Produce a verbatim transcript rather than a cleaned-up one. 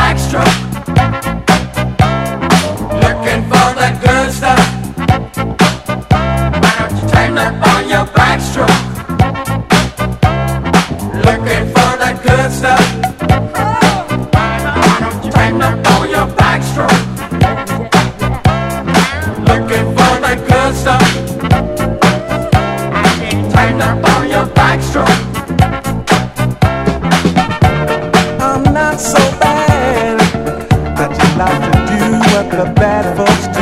backstroke. Looking for that good stuff. Why don't you tighten up on your backstroke? Looking for that good stuff. Why don't you tighten up on your backstroke? Looking for that good stuff. Tighten up on your backstroke. I'm not so bad. I just like to do what the bad folks do.